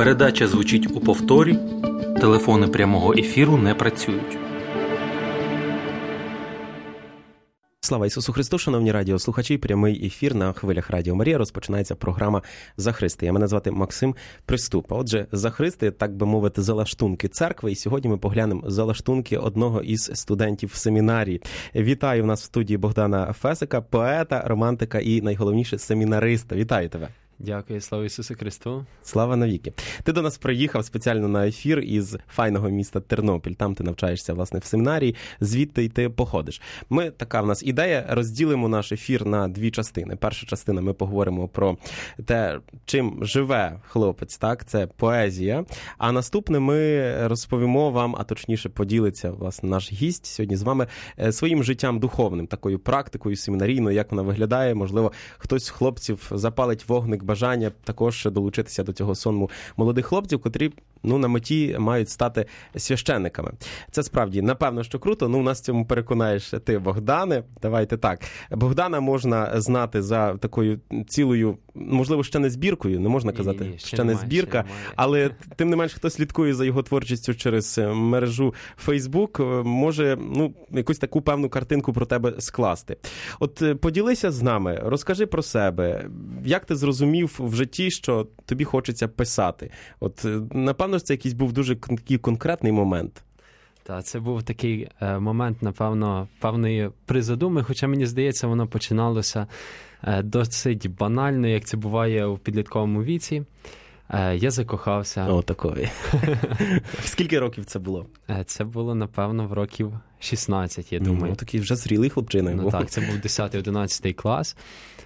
Передача звучить у повторі. Телефони прямого ефіру не працюють. Слава Ісусу Христу, шановні радіослухачі, прямий ефір на хвилях Радіо Марія. Розпочинається програма «За Христи». Мене звати Максим Приступа. Отже, «За Христи», так би мовити, залаштунки церкви. І сьогодні ми поглянемо залаштунки одного із студентів семінарії. Вітаю в нас в студії Богдана Фесика, поета, романтика і, найголовніше, семінариста. Вітаю тебе. Дякую, слава Ісусу Христу. Слава навіки. Ти до нас приїхав спеціально на ефір із файного міста Тернопіль. Там ти навчаєшся, власне, в семінарії, звідти й ти походиш. Така в нас ідея, розділимо наш ефір на дві частини. Перша частина, ми поговоримо про те, чим живе хлопець, так, це поезія. А наступне ми розповімо вам, а точніше поділиться, власне, наш гість сьогодні з вами своїм життям духовним, такою практикою семінарійною, як вона виглядає. Можливо, хтось з хлопців запалить вогник бажання також долучитися до цього сонму молодих хлопців, котрі, на меті мають стати священниками. Це справді, напевно, що круто. У нас в цьому переконаєш ти, Богдане. Давайте так. Богдана можна знати за такою цілою, можливо, ще не збіркою, не можна казати, ще не збірка, але тим не менш, хто слідкує за його творчістю через мережу Facebook, може, якусь таку певну картинку про тебе скласти. От поділися з нами, розкажи про себе. Як ти зрозумів в житті, що тобі хочеться писати? От, напевно, це якийсь був дуже конкретний момент. Так, це був такий момент, напевно, певної призадуми, хоча, мені здається, воно починалося досить банально, як це буває у підлітковому віці. Я закохався. О, такої. Скільки років це було? Це було, напевно, в років 16, я думаю. Такий вже зрілий хлопчина. Так, це був 10-11 клас.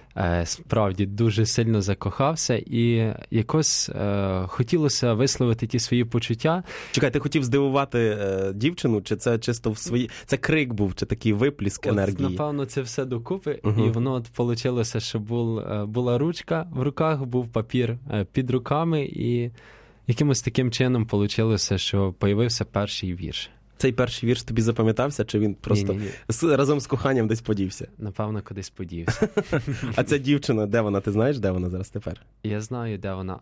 Справді, дуже сильно закохався і якось хотілося висловити ті свої почуття. Чекай, ти хотів здивувати дівчину, чи це чисто в свої... Це крик був, чи такий випліск енергії? Напевно, це все докупи, і воно вийшло, що була ручка в руках, був папір під руками, і якимось таким чином вийшло, що появився перший вірш. Цей перший вірш тобі запам'ятався, чи він просто разом з коханням десь подівся? Напевно, кудись подівся. А ця дівчина, де вона? Ти знаєш, де вона зараз тепер? Я знаю, де вона,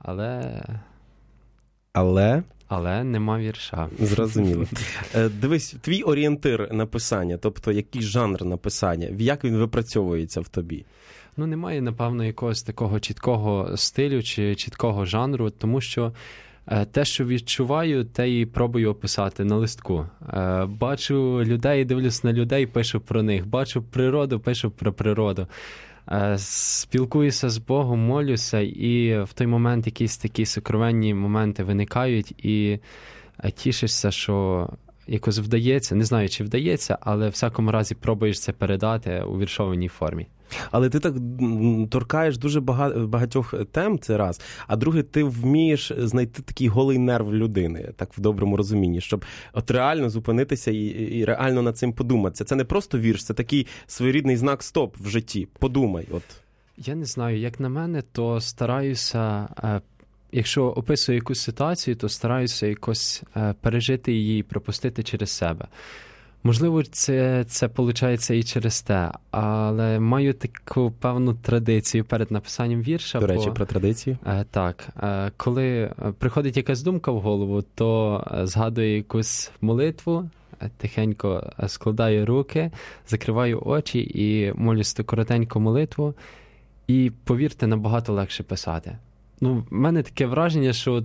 Але нема вірша. Зрозуміло. Дивись, твій орієнтир написання, тобто який жанр написання, як він випрацьовується в тобі? Немає, напевно, якогось такого чіткого стилю чи чіткого жанру, тому що те, що відчуваю, те і пробую описати на листку. Бачу людей, дивлюсь на людей, пишу про них. Бачу природу, пишу про природу. Спілкуюся з Богом, молюся, і в той момент якісь такі сокровенні моменти виникають, і тішишся, що якось вдається, не знаю, чи вдається, але в всякому разі пробуєш це передати у віршованій формі. Але ти так торкаєш дуже багатьох тем, це раз. А друге, ти вмієш знайти такий голий нерв людини, так в доброму розумінні, щоб от реально зупинитися і реально над цим подумати. Це не просто вірш, це такий своєрідний знак стоп в житті. Подумай. От. Я не знаю, як на мене, то стараюся, якщо описую якусь ситуацію, то стараюся якось пережити її і пропустити через себе. Можливо, це виходить і через те, але маю таку певну традицію перед написанням вірша. До речі, про традицію? Так. Коли приходить якась думка в голову, то згадую якусь молитву, тихенько складаю руки, закриваю очі і молюсь ту коротеньку молитву. І, повірте, набагато легше писати. В мене таке враження, що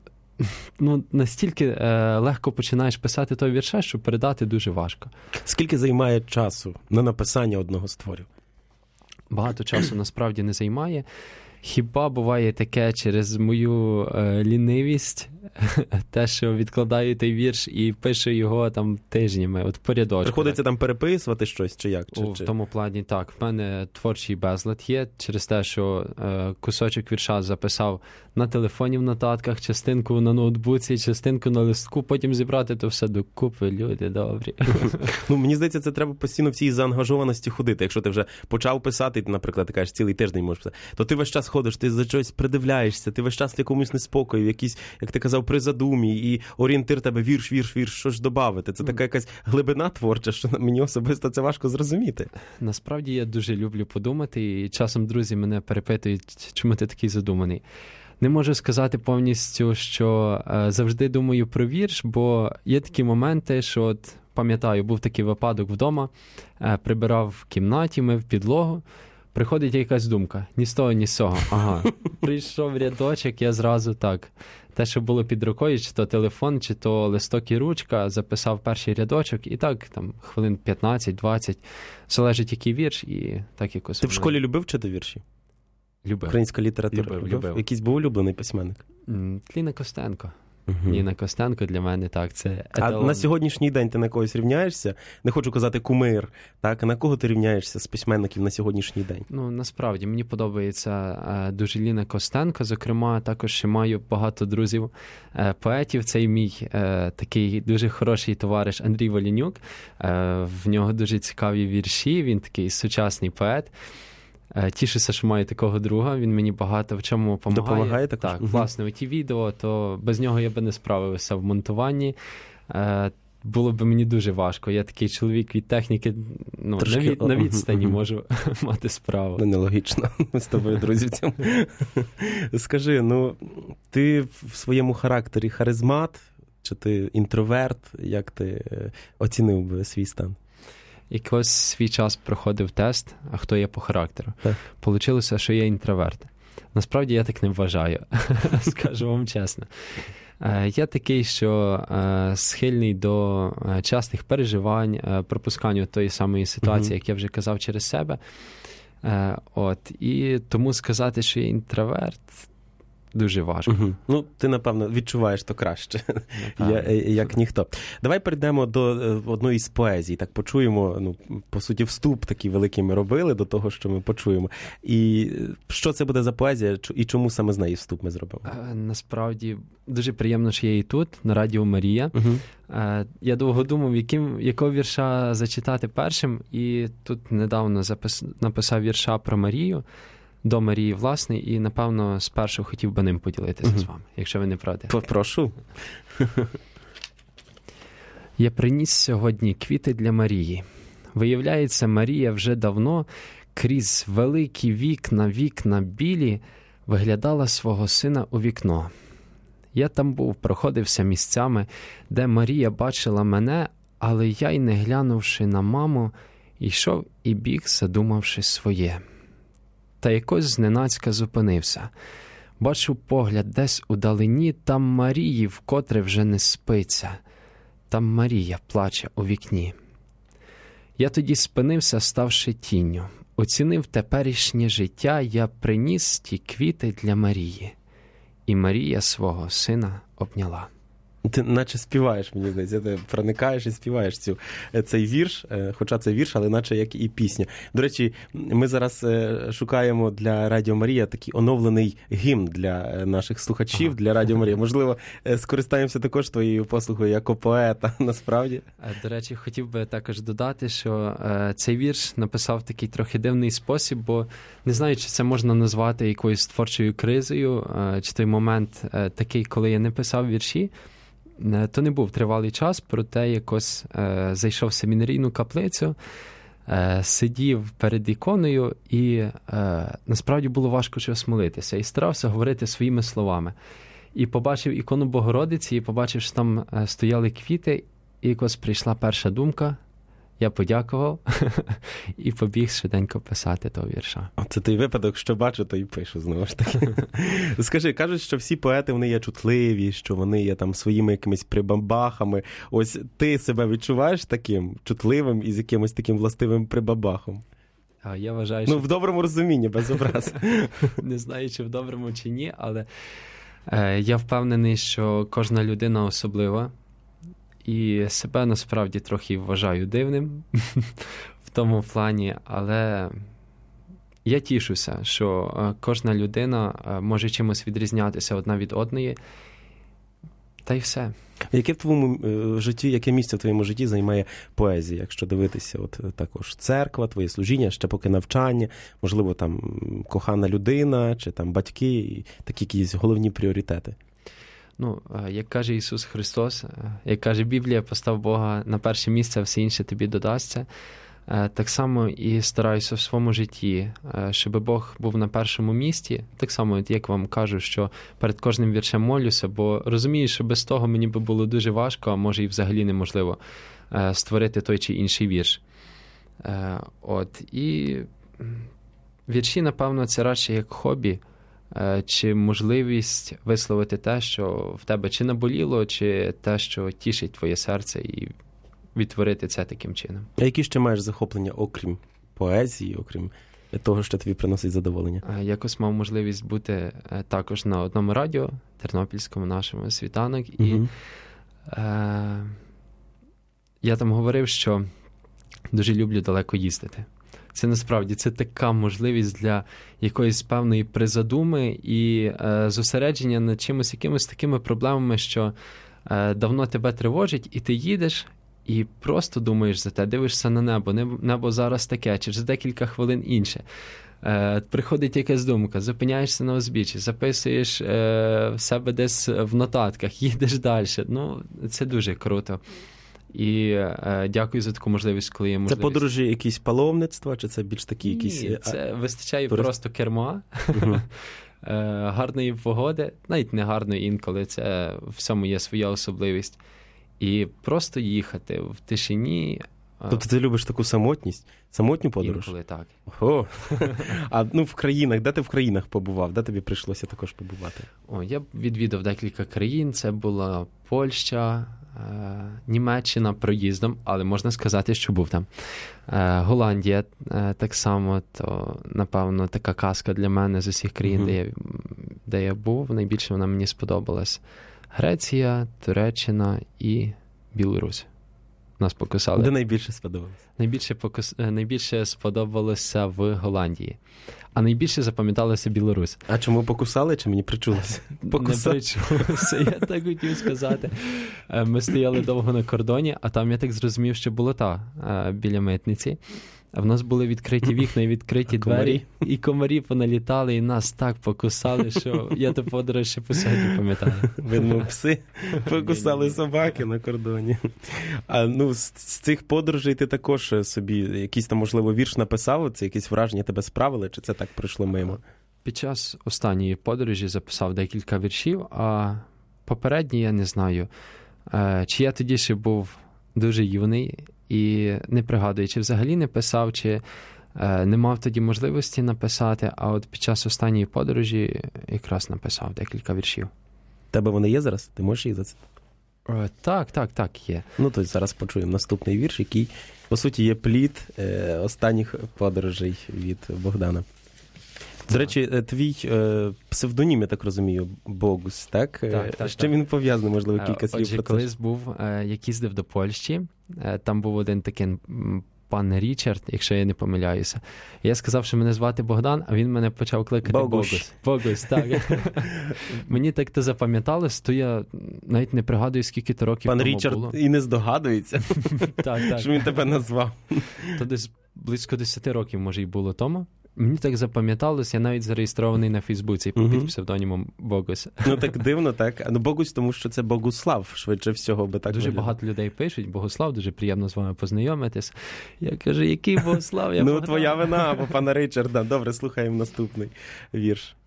настільки легко починаєш писати той вірша, що передати дуже важко. Скільки займає часу на написання одного з творів? Багато часу насправді не займає. Хіба буває таке через мою лінивість, те, що відкладаю той вірш і пишу його там тижнями, от порядочку. Приходиться там переписувати щось, чи як? В тому плані так. В мене творчий безлад є через те, що кусочок вірша записав на телефоні в нотатках, частинку на ноутбуці, частинку на листку, потім зібрати то все докупи, люди добрі. Мені здається, це треба постійно в цій заангажованості ходити. Якщо ти вже почав писати, наприклад, ти кажеш, цілий тиждень можеш писати, то ти весь час ходиш, ти за щось придивляєшся, ти весь час в якомусь неспокої, в якійсь, як ти казав, при задумі, і орієнтир тебе вірш, що ж добавити. Це така якась глибина творча, що мені особисто це важко зрозуміти. Насправді я дуже люблю подумати, і часом друзі мене перепитують, чому ти такий задуманий. Не можу сказати повністю, що завжди думаю про вірш, бо є такі моменти, що от пам'ятаю, був такий випадок вдома, прибирав в кімнаті, мив підлогу, приходить якась думка, ні з того, ні з цього. Ага, прийшов рядочок, я зразу так. Те, що було під рукою, чи то телефон, чи то листок і ручка, записав перший рядочок, і так, там, хвилин 15-20, залежить який вірш, і так якось... Ти в школі любив вчити вірші? Любив. Українська література? Любив. Якийсь був улюблений письменник? Ліна Костенко. Ніна Костенко для мене, так, це еталон. А на сьогоднішній день ти на когось рівняєшся? Не хочу казати кумир, так? А на кого ти рівняєшся з письменників на сьогоднішній день? Ну, насправді, мені подобається дуже Ліна Костенко, зокрема, також ще маю багато друзів, поетів. Цей мій такий дуже хороший товариш Андрій Волінюк. В нього дуже цікаві вірші, він такий сучасний поет. Тішуся, що маю такого друга, він мені багато в чому допомагає. Допомагає також? Так, власне, оті відео, то без нього я би не справився в монтуванні. Було б мені дуже важко. Я такий чоловік від техніки, ну, на відстані можу мати справу. Нелогічно. Ми з тобою, друзі, в цьому. Скажи, ну, ти в своєму характері харизмат, чи ти інтроверт? Як ти оцінив би свій стан? Якось свій час проходив тест, а хто я по характеру. Получилося, що я інтроверт. Насправді я так не вважаю, скажу вам чесно. Я такий, що схильний до частих переживань, пропусканню тої самої ситуації, як я вже казав, через себе. І тому сказати, що я інтроверт, дуже важко. Ну, ти, напевно, відчуваєш то краще, як ніхто. Давай перейдемо до одної з поезій. Так почуємо, ну, по суті, вступ такий великий ми робили до того, що ми почуємо. І що це буде за поезія, і чому саме з неї вступ ми зробимо? Насправді, дуже приємно, що я і тут, на Радіо Марія. Я довго думав, якого вірша зачитати першим, і тут недавно написав вірша про Марію, до Марії, власне, і, напевно, спершу хотів би ним поділитися з вами, якщо ви не проти. Прошу. Я приніс сьогодні квіти для Марії. Виявляється, Марія вже давно крізь великі вікна білі виглядала свого сина у вікно. Я там був, проходився місцями, де Марія бачила мене, але я, й не глянувши на маму, йшов і біг, задумавши своє. Та якось зненацька зупинився. Бачу погляд десь удалині, там Марії, вкотре вже не спиться. Там Марія плаче у вікні. Я тоді спинився, ставши тінню. Оцінив теперішнє життя, я приніс ті квіти для Марії. І Марія свого сина обняла. Ти наче співаєш, мені здається, ти проникаєш і співаєш цей вірш, хоча це вірш, але наче як і пісня. До речі, ми зараз шукаємо для Радіо Марія такий оновлений гімн для наших слухачів, для Радіо Марія. Можливо, скористаємося також твоєю послугою як поета, насправді. До речі, хотів би також додати, що цей вірш написав в такий трохи дивний спосіб, бо не знаю, чи це можна назвати якоюсь творчою кризою, чи той момент такий, коли я не писав вірші. То не був тривалий час, проте якось зайшов в семінарійну каплицю, сидів перед іконою і насправді було важко щось молитися. І старався говорити своїми словами. І побачив ікону Богородиці, і побачив, що там стояли квіти, і якось прийшла перша думка. Я подякував і побіг швиденько писати того вірша. Це той випадок, що бачу, то і пишу, знову ж таки. Скажи, кажуть, що всі поети, вони є чутливі, що вони є там своїми якимись прибабахами. Ось ти себе відчуваєш таким чутливим і з якимось таким властивим прибабахом? Я вважаю, що... Ну, в доброму розумінні, без образ. Не знаю, чи в доброму, чи ні, але я впевнений, що кожна людина особлива. І себе насправді трохи вважаю дивним в тому плані, але я тішуся, що кожна людина може чимось відрізнятися одна від одної, та й все. Яке в твоєму житті, яке місце в твоєму житті займає поезія, якщо дивитися, от також церква, твоє служіння, ще поки навчання, можливо, там кохана людина, чи там батьки, такі якісь головні пріоритети? Ну, як каже Ісус Христос, як каже Біблія, постав Бога на перше місце, а все інше тобі додасться. Так само і стараюся в своєму житті, щоб Бог був на першому місці. Так само, як вам кажу, що перед кожним віршем молюся, бо розумію, що без того мені би було дуже важко, а може і взагалі неможливо створити той чи інший вірш. І вірші, напевно, це радше як хобі, чи можливість висловити те, що в тебе чи наболіло, чи те, що тішить твоє серце, і відтворити це таким чином. А які ще маєш захоплення, окрім поезії, окрім того, що тобі приносить задоволення? Якось мав можливість бути також на одному радіо, тернопільському нашому «Світанок», і я там говорив, що дуже люблю далеко їздити. Це насправді, це така можливість для якоїсь певної призадуми і зосередження над чимось, якимось такими проблемами, що давно тебе тривожить, і ти їдеш, і просто думаєш за те, дивишся на небо, небо зараз таке, через декілька хвилин інше. Приходить якась думка, зупиняєшся на узбіччі, записуєш в себе десь в нотатках, їдеш далі. Це дуже круто. І дякую за таку можливість, коли є можливість. Це подорожі якісь паломництва, чи це більш такі якісь... Ні, це вистачає просто керма, гарної погоди, навіть не гарної інколи, це в всьому є своя особливість. І просто їхати в тишині. Тобто ти любиш таку самотність? Самотню подорож? Інколи так. Ого! А в країнах, де ти в країнах побував? Де тобі прийшлося також побувати? Я відвідав декілька країн. Це була Польща, Німеччина проїздом, але можна сказати, що був там. Голландія так само, то, напевно, така казка для мене з усіх країн, де я був. Найбільше вона мені сподобалась. Греція, Туреччина і Білорусь. Нас покусали. Де найбільше сподобалося? Найбільше сподобалося в Голландії. А найбільше запам'яталося Білорусь. А чому покусали, чи мені причулося? Не причулося, я так хотів сказати. Ми стояли довго на кордоні, а там я так зрозумів, що болота біля митниці. А в нас були відкриті вікна і відкриті двері, і комарі поналітали, і нас так покусали, що я ту подорож ще по сьогодні пам'ятаю. Видно, пси покусали собаки на кордоні. А з цих подорожей ти також собі якийсь там, можливо, вірш написав? Це якісь враження тебе справили, чи це так пройшло мимо? Під час останньої подорожі записав декілька віршів, а попередні я не знаю. Чи я тоді ще був дуже юний, і не пригадую, чи взагалі не писав, чи не мав тоді можливості написати, а от під час останньої подорожі якраз написав декілька віршів. Тебе вони є зараз? Ти можеш їх зацитувати? Так, є. То зараз почуємо наступний вірш, який, по суті, є плід останніх подорожей від Богдана. До речі, твій псевдонім, я так розумію, Богус, так? Так. З чим він пов'язаний, можливо, кілька слів про це? Колись був, як їздив до Польщі, там був один такий пан Річард, якщо я не помиляюся. Я сказав, що мене звати Богдан, а він мене почав кликати Богус, так. Мені так то запам'яталось, то я навіть не пригадую, скільки то років тому було. Пан Річард і не здогадується, що він тебе назвав. То десь близько 10 років, може, і було тому. Мені так запам'яталось, я навіть зареєстрований на Фейсбуці під псевдонімом Богус. Так дивно, так. Богус, тому що це Богуслав, швидше всього би так дуже виглядає. Багато людей пишуть, Богуслав, дуже приємно з вами познайомитись. Я кажу, який Богуслав? Я Богдан. Твоя вина, або пана Ричарда. Добре, слухаємо наступний вірш.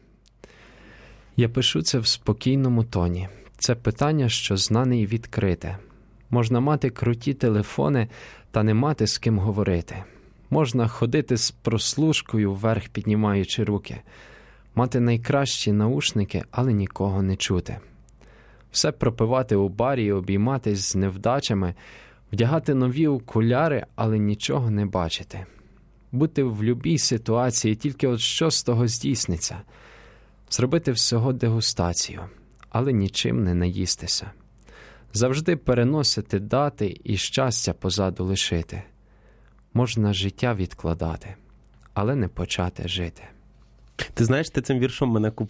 Я пишу це в спокійному тоні. Це питання, що знане і відкрите. Можна мати круті телефони, та не мати з ким говорити. Можна ходити з прослушкою, вверх піднімаючи руки. Мати найкращі наушники, але нікого не чути. Все пропивати у барі і обійматись з невдачами, вдягати нові окуляри, але нічого не бачити. Бути в любій ситуації, тільки от що з того здійсниться. Зробити всього дегустацію, але нічим не наїстися. Завжди переносити дати і щастя позаду лишити. Можна життя відкладати, але не почати жити. Ти знаєш, ти цим віршом мене купив.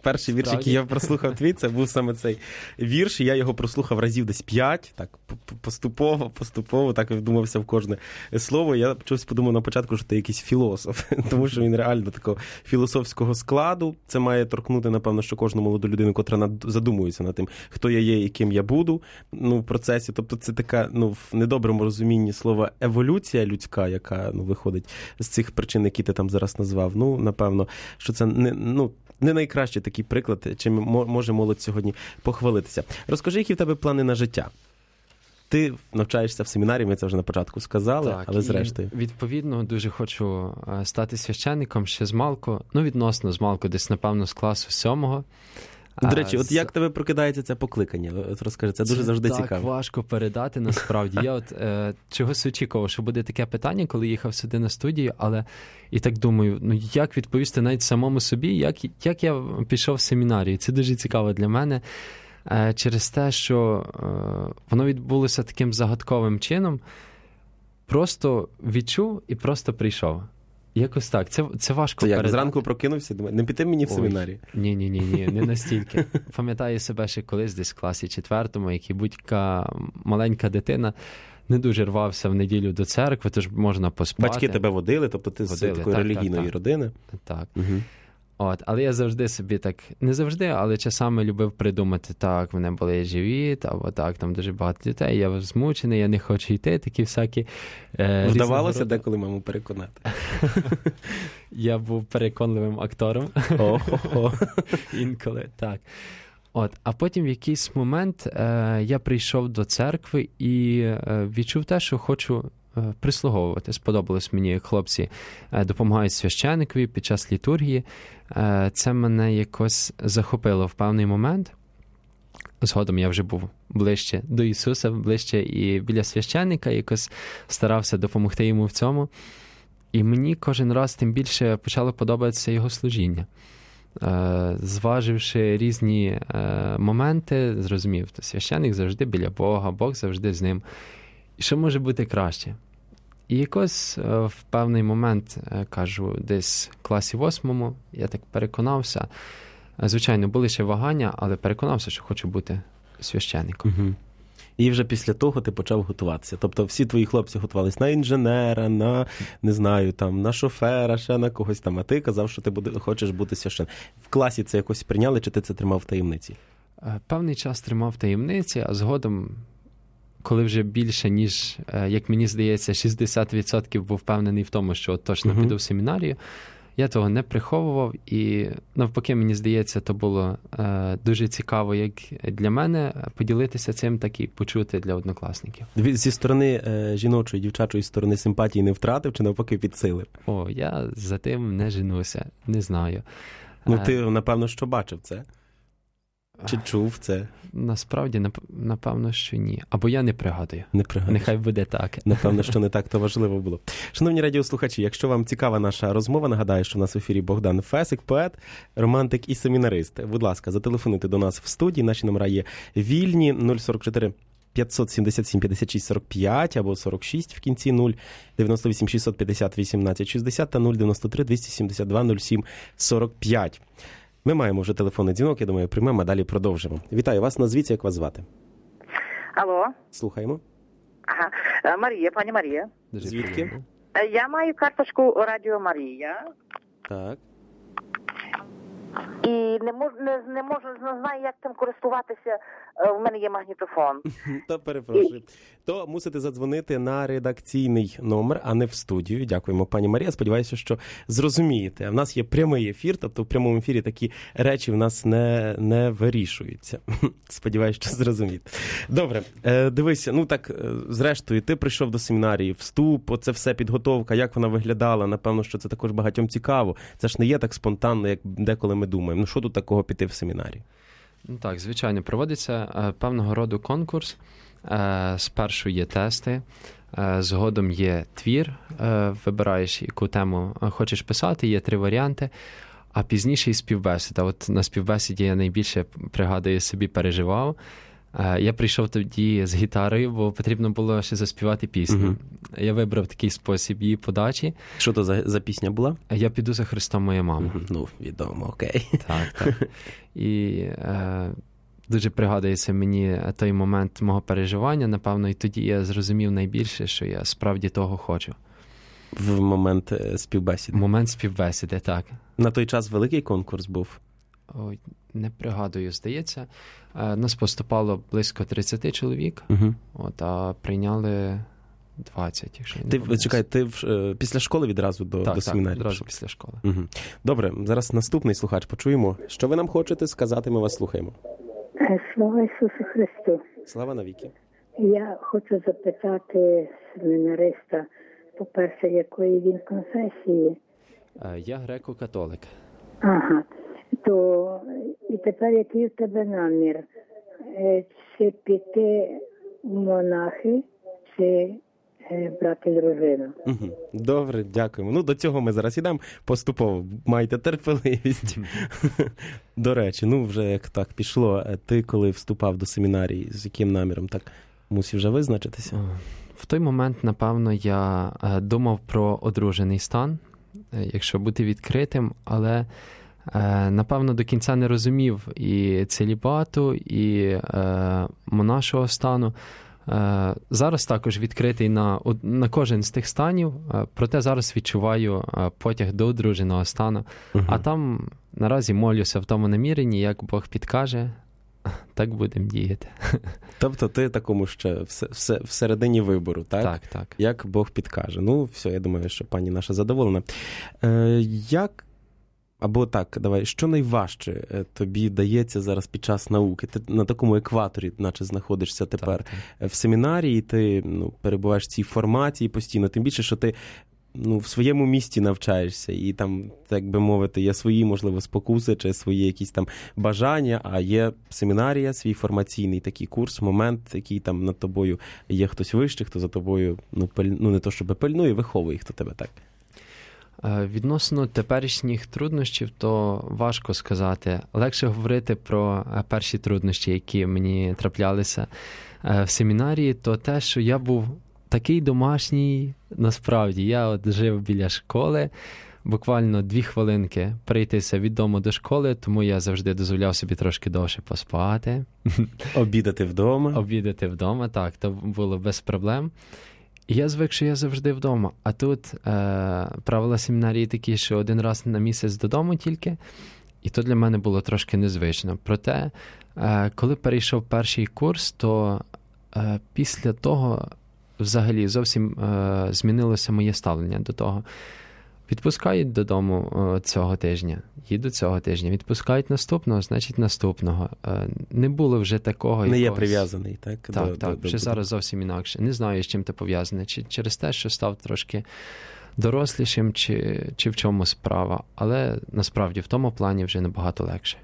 Перший вірш, який я прослухав твій, це був саме цей вірш, і я його прослухав разів десь 5, так, поступово, так вдумався в кожне слово. Я щось подумав на початку, що ти якийсь філософ, тому що він реально такого філософського складу. Це має торкнути, напевно, що кожну молоду людину, котра задумується над тим, хто я є і ким я буду, в процесі. Тобто це така, в недоброму розумінні слова еволюція людська, яка, виходить з цих причин, які ти там зараз назвав. Напевно, що це не найкращий такий приклад, чим може молодь сьогодні похвалитися. Розкажи, які в тебе плани на життя? Ти навчаєшся в семінарі, ми це вже на початку сказали, так, але зрештою. Відповідно, дуже хочу стати священником ще змалку, відносно змалку, десь, напевно, з класу 7-го. До речі, от як тебе прокидається це покликання? Розкажи, це дуже завжди цікаво. Так важко передати, насправді. Я чогось очікував, що буде таке питання, коли їхав сюди на студію, але і так думаю, як відповісти навіть самому собі, як я пішов в семінарію. Це дуже цікаво для мене. Через те, що воно відбулося таким загадковим чином, просто відчув і просто прийшов. Якось так. Це важко передати. Зранку прокинувся, думаю, не піти мені в семінарі? Ні, не настільки. Пам'ятаю себе ще колись десь в класі 4-му, як будь-яка маленька дитина, не дуже рвався в неділю до церкви, тож можна поспати. Батьки тебе водили, тобто ти з такої релігійної родини? Так. Угу. Але я завжди собі так, не завжди, але часами любив придумати, так, в мене болить живіт, або так, там дуже багато дітей, я змучений, я не хочу йти, такі всякі вдавалося деколи маму переконати? Я був переконливим актором. Інколи, так. А потім в якийсь момент я прийшов до церкви і відчув те, що хочу прислуговувати. Сподобалось мені, як хлопці допомагають священикові під час літургії. Це мене якось захопило в певний момент. Згодом я вже був ближче до Ісуса, ближче і біля священника, якось старався допомогти йому в цьому. І мені кожен раз тим більше почало подобатися його служіння. Зваживши різні моменти, зрозумів, що священник завжди біля Бога, Бог завжди з ним. І що може бути краще? І якось в певний момент, кажу, десь в класі 8-му, я так переконався. Звичайно, були ще вагання, але переконався, що хочу бути священником. Угу. І вже після того ти почав готуватися. Тобто всі твої хлопці готувались на інженера, на, не знаю, там, на шофера, ще на когось там, а ти казав, що ти хочеш бути священником. В класі це якось прийняли, чи ти це тримав в таємниці? Певний час тримав в таємниці, а згодом, коли вже більше, ніж, як мені здається, 60% був впевнений в тому, що точно піду в семінарію, я того не приховував, і навпаки, мені здається, то було дуже цікаво як для мене поділитися цим, так і почути для однокласників. Зі сторони жіночої, дівчачої сторони симпатії не втратив, чи навпаки підсилив? Я за тим не женуся, не знаю. Ти, напевно, що бачив це? Чи чув це? Насправді, напевно, що ні. Або я не пригадую. Нехай буде так. Напевно, що не так то важливо було. Шановні радіослухачі, якщо вам цікава наша розмова, нагадаю, що в нас в ефірі Богдан Фесик, поет, романтик і семінарист. Будь ласка, зателефонуйте до нас в студії. Наші номера є вільні 044 577 56 45 або 46 в кінці 0, 98 650 18 60 та 093 272 07 45. Ми маємо вже телефонний дзвінок, я думаю, приймемо, а далі продовжимо. Вітаю вас, назвіться, як вас звати? Алло. Слухаємо. Ага. Марія, пані Марія. Звідки? Я маю карточку Радіо Марія. Так. І не знаю, як цим користуватися. У мене є магнітофон. Та перепрошую. То мусите задзвонити на редакційний номер, а не в студію. Дякуємо, пані Марія. Сподіваюся, що зрозумієте. В нас є прямий ефір, тобто в прямому ефірі такі речі в нас не вирішуються. Сподіваюся, що зрозумієте. Добре, дивися, зрештою, ти прийшов до семінарії, вступ, оце все підготовка, як вона виглядала, напевно, що це також багатьом цікаво. Це ж не є так спонтанно, як деколи ми думаємо. Що тут такого піти в семінарії? Так, звичайно, проводиться певного роду конкурс. Спершу є тести, згодом є твір, вибираєш, яку тему хочеш писати, є 3 варіанти, а пізніше і співбесіда. От на співбесіді я найбільше, пригадую, собі переживав. Я прийшов тоді з гітарою, бо потрібно було ще заспівати пісню. Я вибрав такий спосіб її подачі. Що то за пісня була? «Я піду за Христом, моя мама». Ну, відомо, окей. Так. І дуже пригадується мені той момент мого переживання, напевно, і тоді я зрозумів найбільше, що я справді того хочу. В момент співбесіди? В момент співбесіди, так. На той час великий конкурс був? Ой, не пригадую, здається. Нас поступало близько 30 чоловік, а прийняли 20, якщо я не помиляюсь. Чекай, ти після школи відразу до семінарії? Так, одразу після школи. Добре, зараз наступний слухач почуємо. Що ви нам хочете сказати, ми вас слухаємо. Слава Ісусу Христу. Слава навіки. Я хочу запитати семінариста, по-перше, якої він конфесії? Я греко-католик. Ага. То і тепер який в тебе намір? Чи піти в монахи, чи брати дружину? Добре, дякуємо. Ну, до цього ми зараз ідемо поступово. Майте терпеливість. До речі, вже як так пішло, ти коли вступав до семінарії, з яким наміром, так мусив вже визначитися? В той момент, напевно, я думав про одружений стан, якщо бути відкритим, але напевно, до кінця не розумів і целібату, і монашого стану. Зараз також відкритий на кожен з тих станів, проте зараз відчуваю потяг до одруженого стану. А там наразі молюся в тому наміренні, як Бог підкаже, так будемо діяти. Тобто ти такому ще всередині вибору, так? Так. Як Бог підкаже. Ну, все, я думаю, що пані наша задоволена. Що найважче тобі дається зараз під час науки? Ти на такому екваторі, наче знаходишся тепер в семінарії, ти перебуваєш в цій формації постійно, тим більше, що ти в своєму місті навчаєшся, і там, так би мовити, є свої, можливо, спокуси, чи свої якісь там бажання, а є семінарія, свій формаційний такий курс, момент, який там над тобою є хтось вищий, хто за тобою, не то щоб пильнує, виховує, хто тебе так. Відносно теперішніх труднощів, то важко сказати. Легше говорити про перші труднощі, які мені траплялися в семінарії, то те, що я був такий домашній, насправді. Я жив біля школи, буквально 2 хвилинки перейтися від дому до школи, тому я завжди дозволяв собі трошки довше поспати. Обідати вдома? Обідати вдома, так, то було без проблем. І я звик, що я завжди вдома. А тут правила семінарії такі, що 1 раз на місяць додому тільки, і то для мене було трошки незвично. Проте, коли перейшов перший курс, то після того взагалі зовсім змінилося моє ставлення до того. Відпускають додому цього тижня, їду цього тижня, відпускають наступного, значить наступного. Не було вже такого. Не є прив'язаний, так? Так, вже зараз зовсім інакше. Не знаю, з чим це пов'язане. Чи через те, що став трошки дорослішим, чи в чому справа. Але насправді в тому плані вже набагато легше.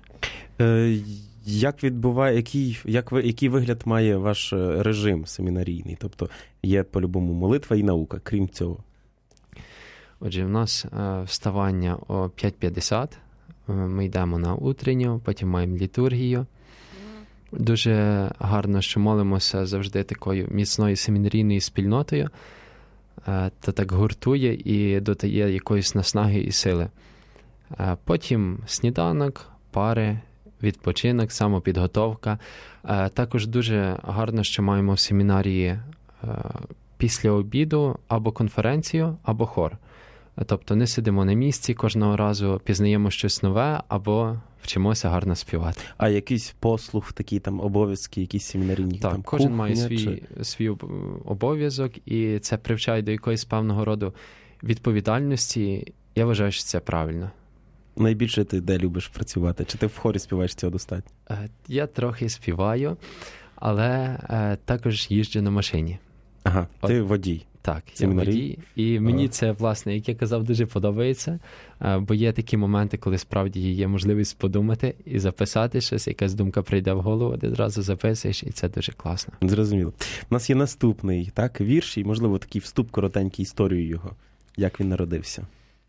Який вигляд має ваш режим семінарійний? Тобто є по-любому молитва і наука, крім цього? Отже, в нас вставання о 5:50, ми йдемо на утренню, потім маємо літургію. Дуже гарно, що молимося завжди такою міцною семінарійною спільнотою, то так гуртує і додає якоїсь наснаги і сили. Потім сніданок, пари, відпочинок, самопідготовка. Також дуже гарно, що маємо в семінарії після обіду або конференцію, або хор. Тобто не сидимо на місці, кожного разу пізнаємо щось нове або вчимося гарно співати. А якийсь послуг, такі там обов'язки, якісь семінарійні? Так, кожен має свій обов'язок, і це привчає до якоїсь певного роду відповідальності. Я вважаю, що це правильно. Найбільше ти де любиш працювати? Чи ти в хорі співаєш, цього достатньо? Я трохи співаю, але також їжджу на машині. Ага, ти водій. Так, я водій. І мені це, власне, як я казав, дуже подобається, бо є такі моменти, коли справді є можливість подумати і записати щось, якась думка прийде в голову, ти одразу записуєш, і це дуже класно. Зрозуміло. У нас є наступний, так, вірш, і, можливо, такий вступ коротенький, історію його. Як він народився?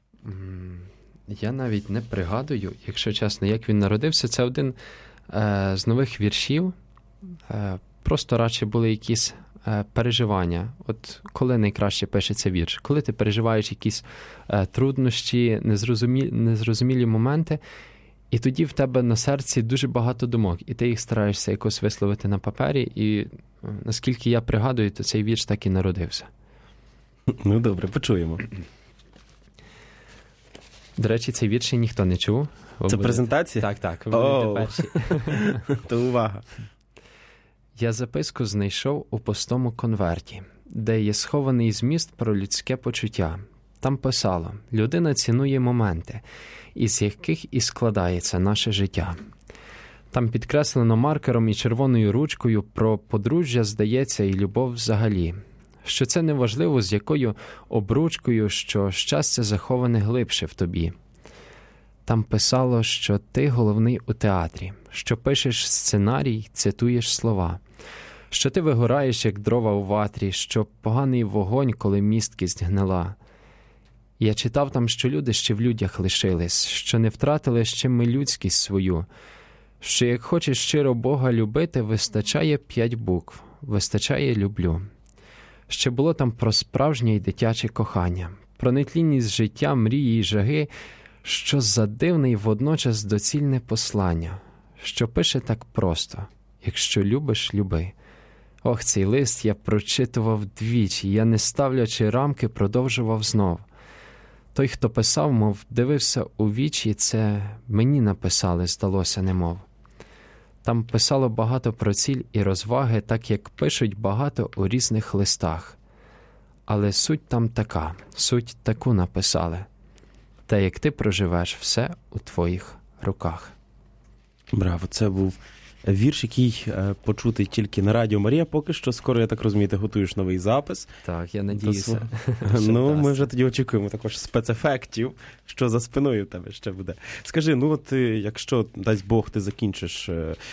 Я навіть не пригадую, якщо чесно, як він народився. Це один з нових віршів, просто радше були якісь переживання. От коли найкраще пишеться вірш? Коли ти переживаєш якісь труднощі, незрозумілі моменти, і тоді в тебе на серці дуже багато думок, і ти їх стараєшся якось висловити на папері, і наскільки я пригадую, то цей вірш так і народився. Ну добре, почуємо. До речі, цей вірш ще ніхто не чув. Це презентація? Так, ви будете перші. То увага. Я записку знайшов у пустому конверті, де є схований зміст про людське почуття. Там писало: людина цінує моменти, із яких і складається наше життя. Там підкреслено маркером і червоною ручкою про подружжя, здається, і любов взагалі. Що це неважливо, з якою обручкою, що щастя заховане глибше в тобі. Там писало, що ти головний у театрі, що пишеш сценарій, цитуєш слова, що ти вигораєш, як дрова у ватрі, що поганий вогонь, коли місткість гнила. Я читав там, що люди ще в людях лишились, що не втратили ще ми людськість свою, що як хочеш щиро Бога любити, вистачає 5 букв, вистачає «люблю». Ще було там про справжнє й дитяче кохання, про нетлінність життя, мрії й жаги, що за дивне й водночас доцільне послання, що пише так просто: якщо любиш, люби. Ох, цей лист я прочитував двічі, я, не ставлячи рамки, продовжував знов. Той, хто писав, мов дивився у вічі, це мені написали, здалося немов. Там писало багато про ціль і розваги, так як пишуть багато у різних листах. Але суть там така, суть таку написали. Та як ти проживеш, все у твоїх руках. Браво, це був вірш, який почутий тільки на Радіо Марія. Поки що, скоро, я так розумію, ти готуєш новий запис. Так, я надіюся. Ну, ми вже тоді очікуємо також спецефектів, що за спиною в тебе ще буде. Скажи, ну от якщо, дасть Бог, ти закінчиш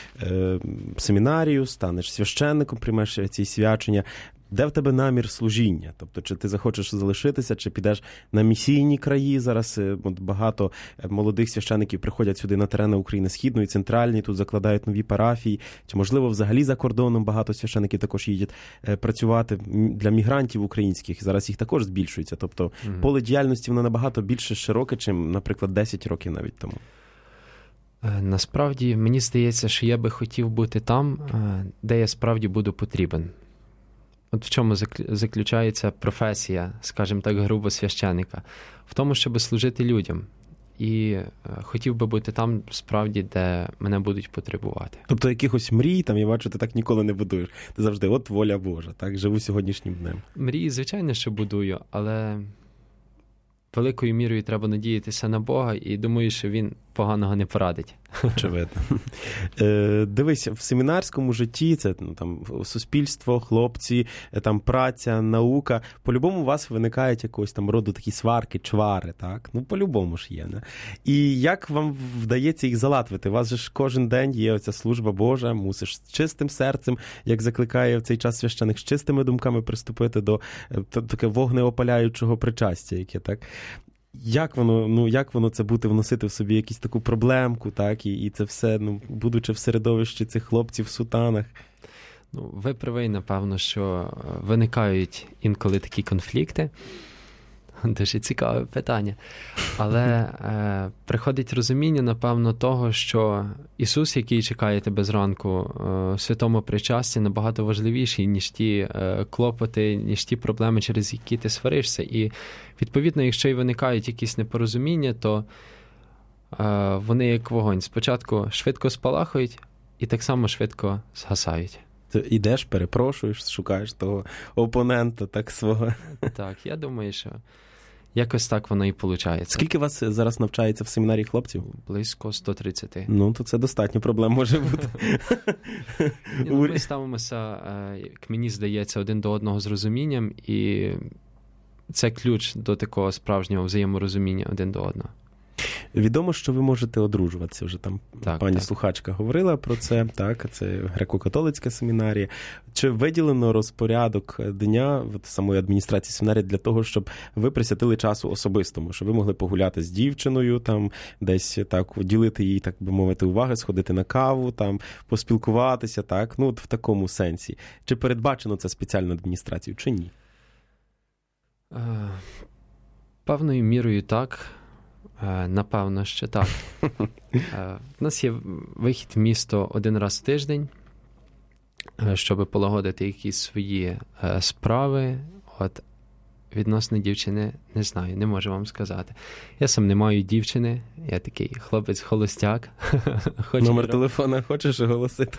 семінарію, станеш священником, приймеш ці свячення, де в тебе намір служіння? Тобто, чи ти захочеш залишитися, чи підеш на місійні краї? Зараз багато молодих священиків приходять сюди на терени України Східної, Центральної, тут закладають нові парафії. Чи, можливо, взагалі за кордоном багато священиків також їдять працювати для мігрантів українських? Зараз їх також збільшується. Тобто, поле діяльності воно набагато більше широке, чим, наприклад, 10 років навіть тому. Насправді, мені здається, що я би хотів бути там, де я справді буду потрібен. От в чому заключається професія, скажімо так, грубо, священика? В тому, щоб служити людям. І хотів би бути там, справді, де мене будуть потребувати. Тобто якихось мрій, там, я бачу, ти так ніколи не будуєш. Ти завжди, от воля Божа, так, живу сьогоднішнім днем. Мрії, звичайно, що будую, але великою мірою треба надіятися на Бога, і думаю, що Він поганого не порадить. Очевидно. Дивись, в семінарському житті це там суспільство, хлопці, там праця, наука. По-любому у вас виникають якогось там роду такі сварки, чвари, так? Ну, по-любому ж є, не? І як вам вдається їх залатвити? У вас же ж кожен день є оця служба Божа, мусиш з чистим серцем, як закликає в цей час священик, з чистими думками приступити до таке вогнеопаляючого причастя, яке, так? Як воно це бути, вносити в собі якусь таку проблемку, так, і це все, будучи в середовищі цих хлопців в сутанах? Ну, ви праві, напевно, що виникають інколи такі конфлікти. Дуже цікаве питання. Але приходить розуміння, напевно, того, що Ісус, який чекає тебе зранку в святому причасті, набагато важливіший, ніж ті клопоти, ніж ті проблеми, через які ти сваришся. І, відповідно, якщо й виникають якісь непорозуміння, то вони як вогонь. Спочатку швидко спалахують і так само швидко згасають. Ти ідеш, перепрошуєш, шукаєш того опонента, так свого. Так, я думаю, що якось так воно і виходить. Скільки вас зараз навчається в семінарі хлопців? Близько 130. Ну, то це достатньо проблем може бути. Ми ставимося, як мені здається, один до одного з розумінням, і це ключ до такого справжнього взаєморозуміння один до одного. Відомо, що ви можете одружуватися. Вже там пані так. слухачка говорила про це. Так, це греко-католицька семінарія. Чи виділено розпорядок дня самої адміністрації семінарії для того, щоб ви присвятили часу особистому, щоб ви могли погуляти з дівчиною, там десь так ділити їй, так би мовити, уваги, сходити на каву, там поспілкуватися, так, ну, от в такому сенсі. Чи передбачено це спеціально адміністрацією, чи ні? Певною мірою так. Напевно, що так. У нас є вихід в місто один раз в тиждень, щоб полагодити якісь свої справи. От відносно дівчини не знаю, не можу вам сказати. Я сам не маю дівчини, я такий хлопець-холостяк. Номер телефона хочеш оголосити?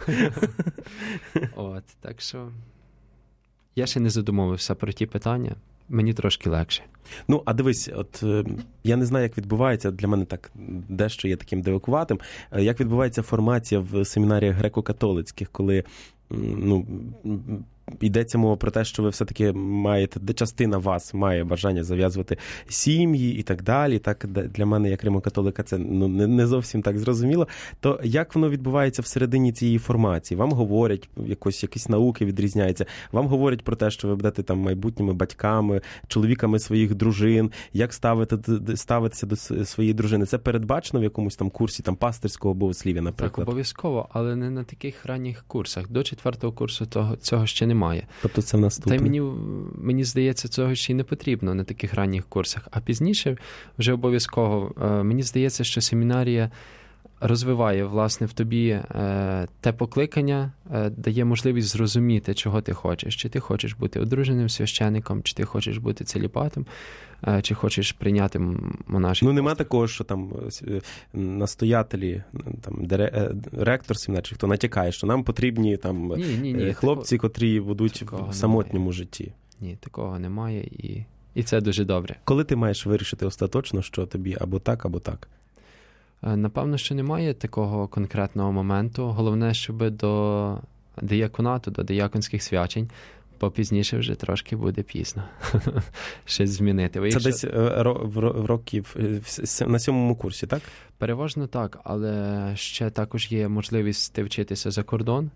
От, так що я ще не задумувався про ті питання. Мені трошки легше. Ну, а дивись, от я не знаю, як відбувається, для мене так дещо є таким дивакуватим, як відбувається формація в семінаріях греко-католицьких, коли, ну, йдеться мова про те, що ви все-таки маєте, де частина вас має бажання зав'язувати сім'ї і так далі. Так, для мене, як римокатолика, це ну, не зовсім так зрозуміло. То як воно відбувається всередині цієї формації? Вам говорять, якісь науки відрізняються, вам говорять про те, що ви будете там майбутніми батьками, чоловіками своїх дружин, як ставитися до своєї дружини. Це передбачено в якомусь там курсі там пастирського богослів'я, наприклад? Так, обов'язково, але не на таких ранніх курсах. До 4-го курсу цього ще немає. Тобто це в наступне? Та й мені здається, цього ще й не потрібно на таких ранніх курсах. А пізніше вже обов'язково. Мені здається, що семінарія розвиває, власне, в тобі те покликання, дає можливість зрозуміти, чого ти хочеш. Чи ти хочеш бути одруженим священником, чи ти хочеш бути целібатом, чи хочеш прийняти монашество. Ну, нема такого, що там настоятелі, там, ректор семінарії, хто натякає, що нам потрібні там хлопці, котрі будуть в самотньому житті. Ні, такого немає, і це дуже добре. Коли ти маєш вирішити остаточно, що тобі або так, або так? Напевно, що немає такого конкретного моменту. Головне, щоб до дияконату, до дияконських свячень, попізніше вже трошки буде пізно щось змінити. Це десь в років на 7-му курсі, так? Переважно так, але ще також є можливість ти вчитися за кордон,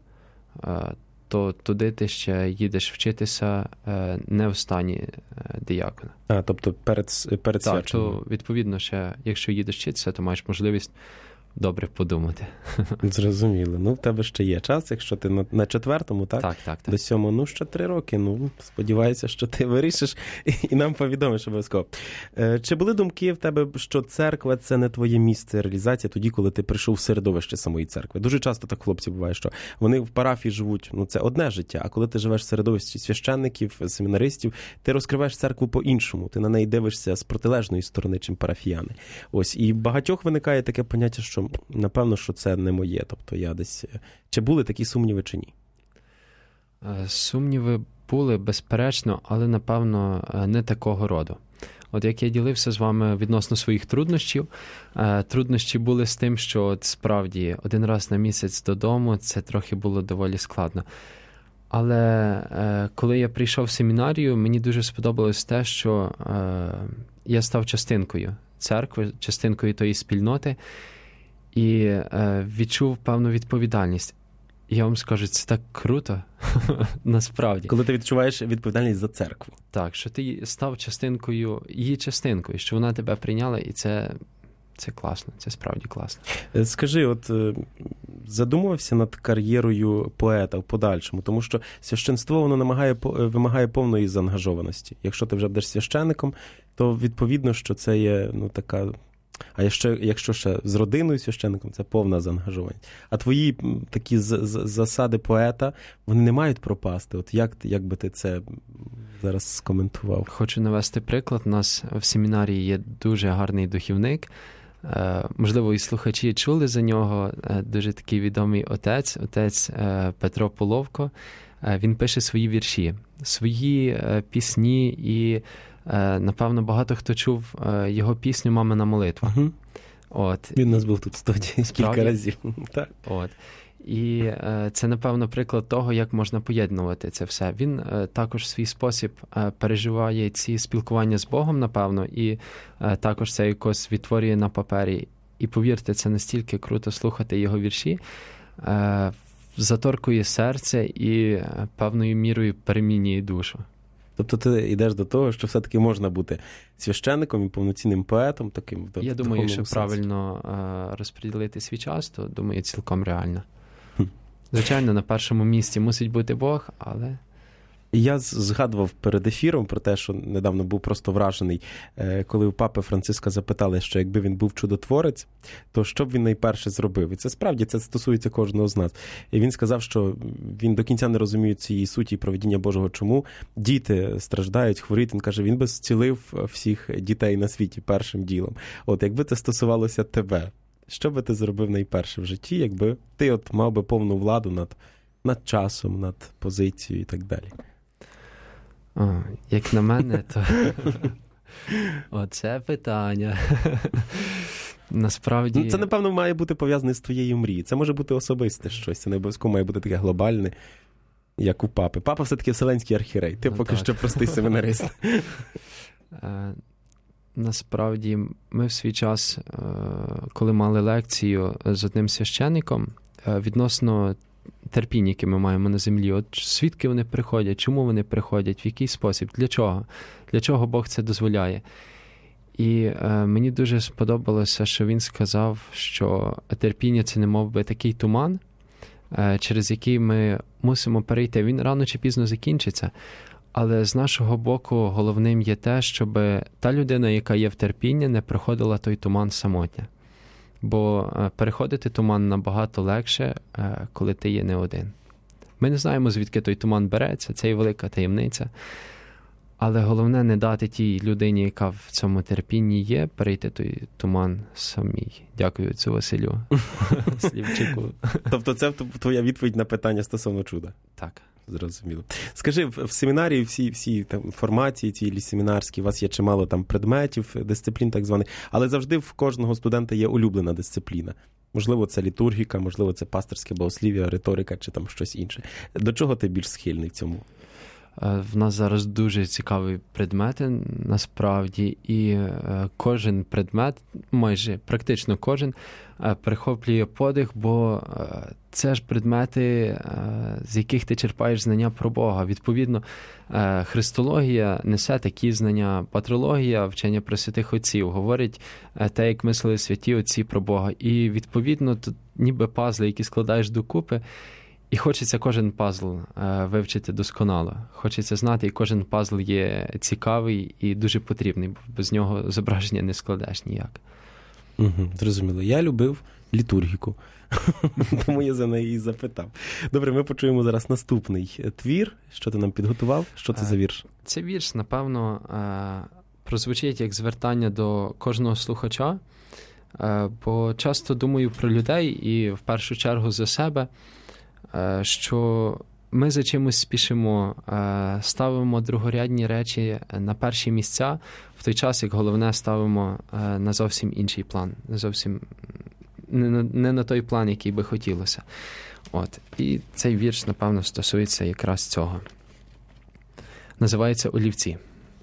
то туди ти ще їдеш вчитися не в стані диякона. Тобто перед свяченням. Так, то відповідно ще, якщо їдеш вчитися, то маєш можливість добре подумати. Зрозуміло. Ну, в тебе ще є час, якщо ти на 4-му, так? Так. До 7-го, ну, ще 3 роки. Ну, сподіваюся, що ти вирішиш і нам повідомиш обов'язково. Чи були думки в тебе, що церква – це не твоє місце реалізації тоді, коли ти прийшов в середовище самої церкви? Дуже часто так хлопці буває, що вони в парафії живуть, ну, це одне життя, а коли ти живеш в середовищі священників, семінаристів, ти розкриваєш церкву по-іншому, ти на неї дивишся з протилежної сторони, чим парафіяни. Ось, і багатьох виникає таке поняття, що напевно, що це не моє. Тобто я десь... Чи були такі сумніви, чи ні? Сумніви були, безперечно, але, напевно, не такого роду. От як я ділився з вами відносно своїх труднощів, труднощі були з тим, що от справді один раз на місяць додому це трохи було доволі складно. Але коли я прийшов в семінарію, мені дуже сподобалось те, що я став частинкою церкви, частинкою тої спільноти, і відчув певну відповідальність. Я вам скажу, це так круто, насправді. Коли ти відчуваєш відповідальність за церкву. Так, що ти став частинкою, її частинкою, що вона тебе прийняла, і це класно, це справді класно. Скажи, от задумувався над кар'єрою поета в подальшому, тому що священство, воно вимагає повної заангажованості. Якщо ти вже будеш священником, то відповідно, що це є, ну, така... А якщо ще з родиною священником, це повна заангажованість. А твої такі засади поета, вони не мають пропасти. От як би ти це зараз скоментував? Хочу навести приклад. У нас в семінарії є дуже гарний духівник. Можливо, і слухачі чули за нього. Дуже такий відомий отець Петро Половко. Він пише свої вірші, свої пісні і... Напевно, багато хто чув його пісню «Мамина молитва». Угу. От. Він у нас був тут в студії кілька разів. Так. От. І це, напевно, приклад того, як можна поєднувати це все. Він також в свій спосіб переживає ці спілкування з Богом, напевно, і також це якось відтворює на папері. І повірте, це настільки круто слухати його вірші, заторкує серце і певною мірою перемінює душу. Тобто ти йдеш до того, що все-таки можна бути священником і повноцінним поетом таким. Я думаю, що правильно розподілити свій час, то, думаю, цілком реально. Звичайно, на першому місці мусить бути Бог, але... Я згадував перед ефіром про те, що недавно був просто вражений, коли у папи Франциска запитали, що якби він був чудотворець, то що б він найперше зробив? І це справді, це стосується кожного з нас. І він сказав, що він до кінця не розуміє цієї суті і провидіння Божого, чому діти страждають, хворіють. Він каже, він би зцілив всіх дітей на світі першим ділом. От якби це стосувалося тебе, що би ти зробив найперше в житті, якби ти от мав би повну владу над часом, над позицією і так далі? Як на мене, то оце питання. Насправді... Це, напевно, має бути пов'язане з твоєю мрією. Це може бути особисте щось, це не обов'язково має бути таке глобальне, як у папи. Папа все-таки вселенський архієрей, ти поки що простий семінарист. Насправді, ми в свій час, коли мали лекцію з одним священником, відносно терпіння, яке ми маємо на землі. От звідки вони приходять, чому вони приходять, в який спосіб, для чого? Для чого Бог це дозволяє? І мені дуже сподобалося, що він сказав, що терпіння – це немов би такий туман, через який ми мусимо перейти. Він рано чи пізно закінчиться, але з нашого боку головним є те, щоб та людина, яка є в терпінні, не проходила той туман самотня. Бо переходити туман набагато легше, коли ти є не один. Ми не знаємо, звідки той туман береться, це є велика таємниця. Але головне не дати тій людині, яка в цьому терпінні є, перейти той туман самій. Дякую отцю Василю Слівчику. Тобто це твоя відповідь на питання стосовно чуда? Так. Зрозуміло. Скажи, в семінарії всі там формації ці семінарські, у вас є чимало там предметів, дисциплін так званих, але завжди в кожного студента є улюблена дисципліна. Можливо, це літургіка, можливо, це пастирське богослів'я, риторика чи там щось інше. До чого ти більш схильний в цьому? В нас зараз дуже цікаві предмети, насправді, і кожен предмет, майже практично кожен, прихоплює подих, бо це ж предмети, з яких ти черпаєш знання про Бога. Відповідно, христологія несе такі знання, патрологія, вчення про святих отців, говорить те, як мислили святі отці про Бога. І, відповідно, тут ніби пазли, які складаєш докупи, і хочеться кожен пазл вивчити досконало. Хочеться знати, і кожен пазл є цікавий і дуже потрібний, бо без нього зображення не складеш ніяк. Зрозуміло. Я любив літургіку, тому я за неї і запитав. Добре, ми почуємо зараз наступний твір. Що ти нам підготував? Що це за вірш? Це вірш, напевно, прозвучить як звертання до кожного слухача, бо часто думаю про людей і в першу чергу за себе, що ми за чимось спішимо, ставимо другорядні речі на перші місця, в той час, як головне ставимо на зовсім інший план, зовсім не на той план, який би хотілося. От. І цей вірш, напевно, стосується якраз цього. Називається «Олівці».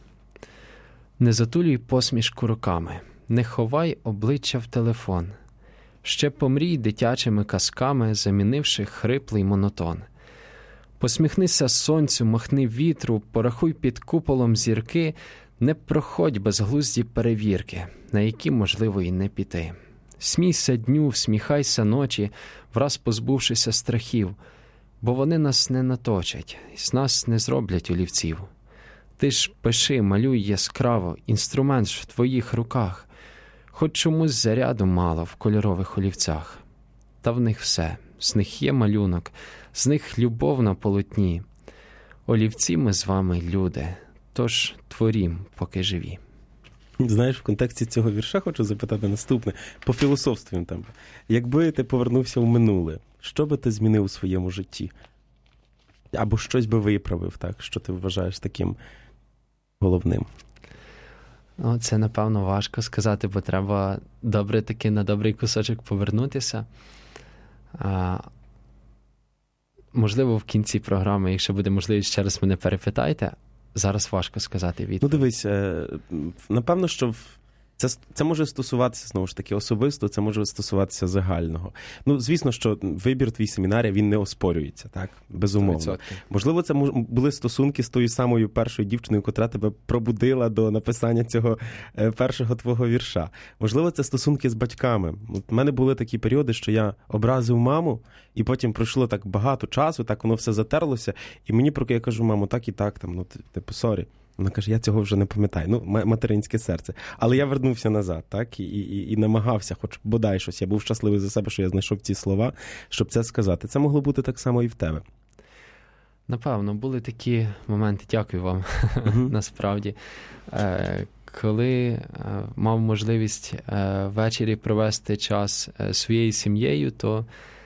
Не затулюй посмішку руками, не ховай обличчя в телефон. Ще помрій дитячими казками, замінивши хриплий монотон. Посміхнися сонцю, махни вітру, порахуй під куполом зірки, не проходь безглузді перевірки, на які, можливо, і не піти. Смійся дню, всміхайся ночі, враз позбувшися страхів, бо вони нас не наточать, з нас не зроблять олівців. Ти ж пиши, малюй яскраво, інструмент ж в твоїх руках, хоч чомусь заряду мало в кольорових олівцях. Та в них все, з них є малюнок, з них любов на полотні. Олівці ми з вами люди, тож творім, поки живі. Знаєш, в контексті цього вірша хочу запитати наступне. Пофілософствуємо там. Якби ти повернувся в минуле, що би ти змінив у своєму житті? Або щось би виправив, так? Що ти вважаєш таким головним? Ну, це, напевно, важко сказати, бо треба добре таки на добрий кусочок повернутися. можливо, в кінці програми, якщо буде можливість, ще раз мене перепитайте. Зараз важко сказати відповідь. Ну, дивись, напевно, що це може стосуватися, знову ж таки, особисто, це може стосуватися загального. Ну, звісно, що вибір твій семінарія, він не оспорюється, так? Безумовно. 100%. Можливо, це були стосунки з тою самою першою дівчиною, котра тебе пробудила до написання цього першого твого вірша. Можливо, це стосунки з батьками. У мене були такі періоди, що я образив маму, і потім пройшло так багато часу, так воно все затерлося, і мені я кажу, мамо, так і так, там, ну, типу, сорі. Вона каже, я цього вже не пам'ятаю. Ну, материнське серце. Але я вернувся назад, так? І намагався, хоч бодай щось. Я був щасливий за себе, що я знайшов ці слова, щоб це сказати. Це могло бути так само і в тебе. Напевно, були такі моменти, дякую вам, насправді. Коли мав можливість ввечері провести час своєю сім'єю, то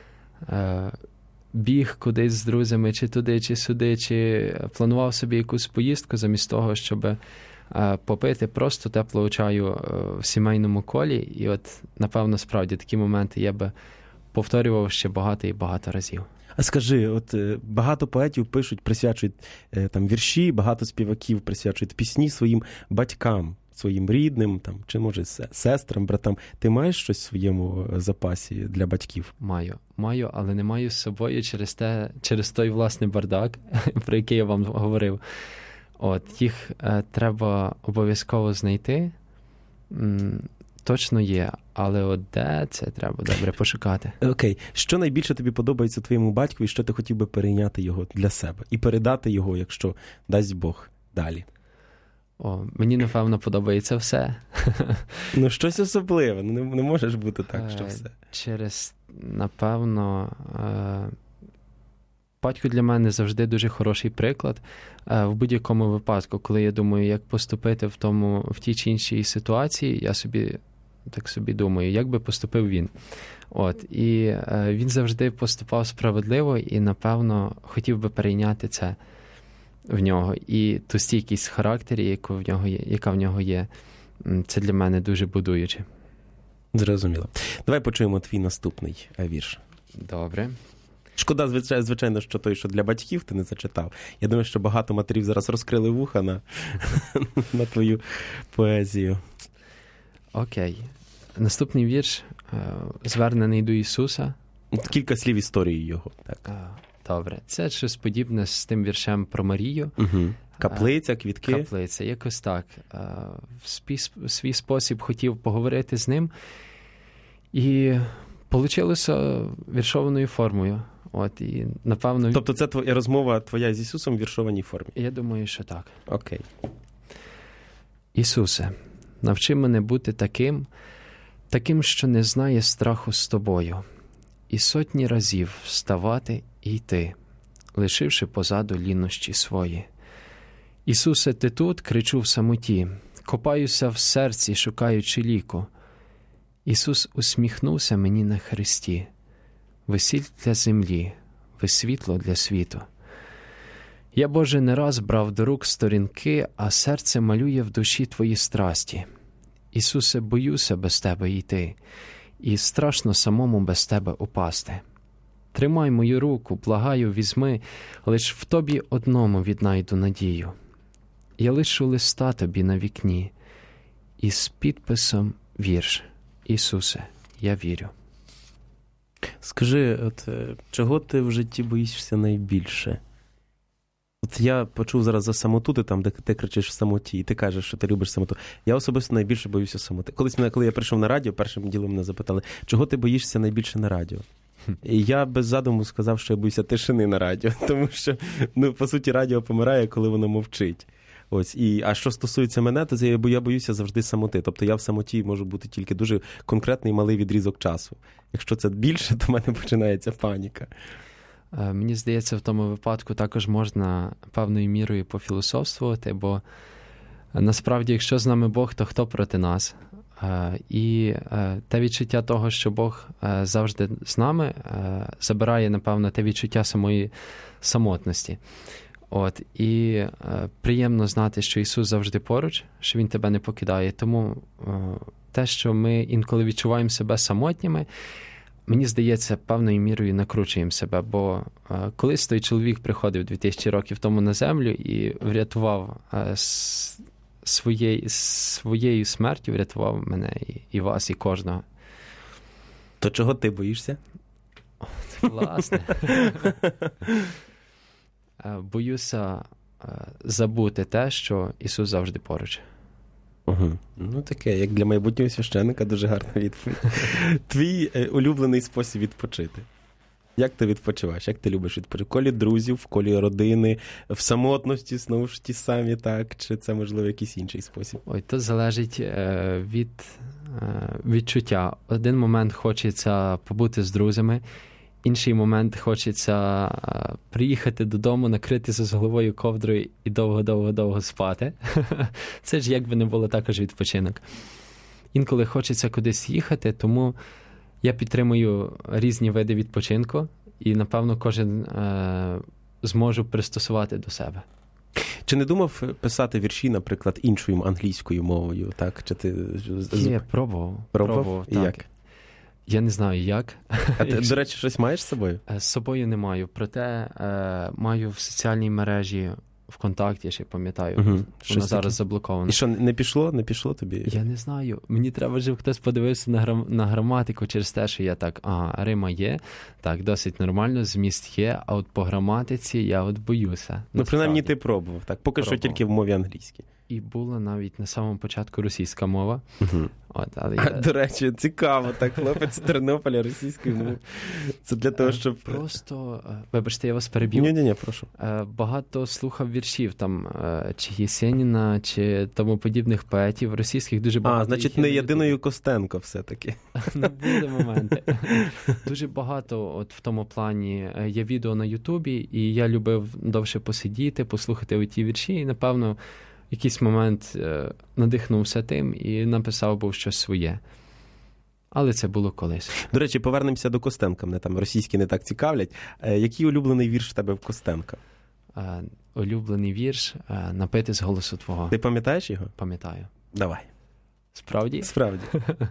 біг кудись з друзями, чи туди, чи сюди, чи планував собі якусь поїздку замість того, щоб попити просто теплого чаю в сімейному колі. І от, напевно, справді такі моменти я би повторював ще багато і багато разів. А скажи, от багато поетів пишуть, присвячують там вірші, багато співаків присвячують пісні своїм батькам, своїм рідним, там, чи, може, сестрам, братам. Ти маєш щось в своєму запасі для батьків? Маю, але не маю з собою через той, власний бардак, про який я вам говорив. От, їх треба обов'язково знайти. Точно є, але от де це треба добре пошукати. Окей. Що найбільше тобі подобається твоєму батькові, що ти хотів би перейняти його для себе? І передати його, якщо дасть Бог, далі? Мені, напевно, подобається все. Ну, щось особливе. Не можеш бути так, що все. Напевно, батько для мене завжди дуже хороший приклад. В будь-якому випадку, коли я думаю, як поступити в тій чи іншій ситуації, я собі думаю, як би поступив він. От, і він завжди поступав справедливо і, напевно, хотів би перейняти це в нього. І ту стійкість в характері, яка в нього є, це для мене дуже будуюче. Зрозуміло. Давай почуємо твій наступний вірш. Добре. Шкода, звичайно, що той, що для батьків ти не зачитав. Я думаю, що багато матерів зараз розкрили вуха на твою поезію. Окей. Наступний вірш звернений до Ісуса. Кілька слів історії його. Так. Добре. Це щось подібне з тим віршем про Марію. Угу. Каплиця, квітки. Каплиця, якось так. В свій спосіб хотів поговорити з ним. І получилося віршованою формою. От, і, напевно... Тобто це розмова твоя з Ісусом в віршованій формі? Я думаю, що так. Окей. Ісусе, навчи мене бути таким, що не знає страху з тобою, і сотні разів вставати і йти, лишивши позаду лінощі свої. Ісусе, ти тут, кричу в самоті, копаюся в серці, шукаючи ліку. Ісус усміхнувся мені на хресті. Ви сіль для землі, ви світло для світу. Я, Боже, не раз брав до рук сторінки, а серце малює в душі твої страсті. Ісусе, боюся без тебе йти, і страшно самому без тебе упасти. Тримай мою руку, благаю, візьми, лиш в тобі одному віднайду надію. Я лишу листа тобі на вікні, із підписом вірш. Ісусе, я вірю. Скажи, от чого ти в житті боїшся найбільше? От я почув зараз за самоту, ти там, де ти кричиш в самоті, і ти кажеш, що ти любиш самоту. Я особисто найбільше боюся самоти. Коли я прийшов на радіо, першим ділом мене запитали, чого ти боїшся найбільше на радіо? І я без задуму сказав, що я боюся тишини на радіо, тому що, по суті, радіо помирає, коли воно мовчить. Ось, а що стосується мене, то я боюся завжди самоти. Тобто я в самоті можу бути тільки дуже конкретний малий відрізок часу. Якщо це більше, то в мене починається паніка. Мені здається, в тому випадку також можна певною мірою пофілософствувати, бо насправді, якщо з нами Бог, то хто проти нас? І те відчуття того, що Бог завжди з нами, забирає, напевно, те відчуття самої самотності. От, і приємно знати, що Ісус завжди поруч, що Він тебе не покидає. Тому те, що ми інколи відчуваємо себе самотніми, мені здається, певною мірою накручуємо себе, бо колись той чоловік приходив 2000 років тому на землю і врятував своєю смертю, врятував мене і вас, і кожного. То чого ти боїшся? Власне. Боюся забути те, що Ісус завжди поруч. Угу. Ну, таке, як для майбутнього священника, дуже гарна відповідь. Твій улюблений спосіб відпочити. Як ти відпочиваєш? Як ти любиш відпочити? В колі друзів, в колі родини, в самотності, знову ж ті самі, так? Чи це, можливо, якийсь інший спосіб? Ой, то залежить від відчуття. Один момент хочеться побути з друзями, інший момент хочеться приїхати додому, накритися з головою ковдрою і довго-довго-довго спати. Це ж як би не було також відпочинок. Інколи хочеться кудись їхати, тому я підтримую різні види відпочинку і, напевно, кожен зможу пристосувати до себе. Чи не думав писати вірші, наприклад, іншою англійською мовою? Так? Чи ти... Є, пробував. І як? Я не знаю, як. А ти, до речі, щось маєш з собою? З собою не маю, проте маю в соціальній мережі ВКонтакті, я ще пам'ятаю, воно зараз заблоковано. І що, не пішло тобі? Я не знаю. Мені треба, щоб хтось подивився на граматику через те, що я так, рима є, так, досить нормально, зміст є, а от по граматиці я от боюся. Ну, принаймні ти пробував, так, поки що тільки в мові англійській. І була навіть на самому початку російська мова. От, але до речі, цікаво, так, хлопець з Тернополя російською мовою. Це для того, щоб... Просто, вибачте, я вас переб'ю. Ні, прошу. Багато слухав віршів, там, чи Єсеніна, чи тому подібних поетів російських, дуже багато. Значить, не єдиною Костенко все-таки. Не були моменти. Дуже багато от в тому плані є відео на Ютубі, і я любив довше посидіти, послухати оті вірші, і, напевно, в якийсь момент надихнувся тим і написав був щось своє. Але це було колись. До речі, повернемося до Костенка. Мене там російські не так цікавлять. Який улюблений вірш в тебе в Костенка? Улюблений вірш «Напити з голосу твого». Ти пам'ятаєш його? Пам'ятаю. Давай. Справді? Справді.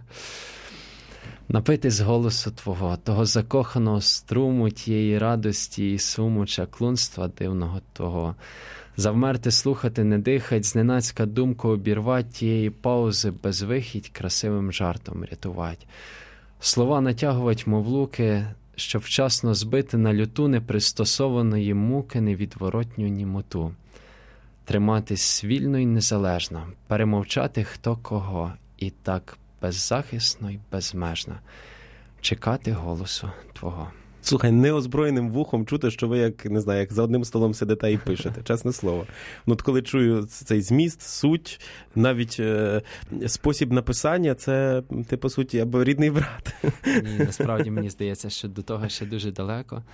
Напити з голосу твого, того закоханого струму, тієї радості і суму, чаклунства дивного того. Завмерти, слухати, не дихать, зненацька думку обірвать, тієї паузи безвихідь красивим жартом рятувать. Слова натягувать, мов луки, щоб вчасно збити на люту непристосованої муки невідворотню німоту. Триматись вільно й незалежно, перемовчати хто кого, і так беззахисно й безмежно чекати голосу твого. Слухай, неозброєним вухом чути, що ви, як, не знаю, як за одним столом сидите і пишете, чесне слово. Ну, от коли чую цей зміст, суть, навіть спосіб написання, це ти, по суті, або рідний брат. Ні, насправді, мені здається, що до того ще дуже далеко.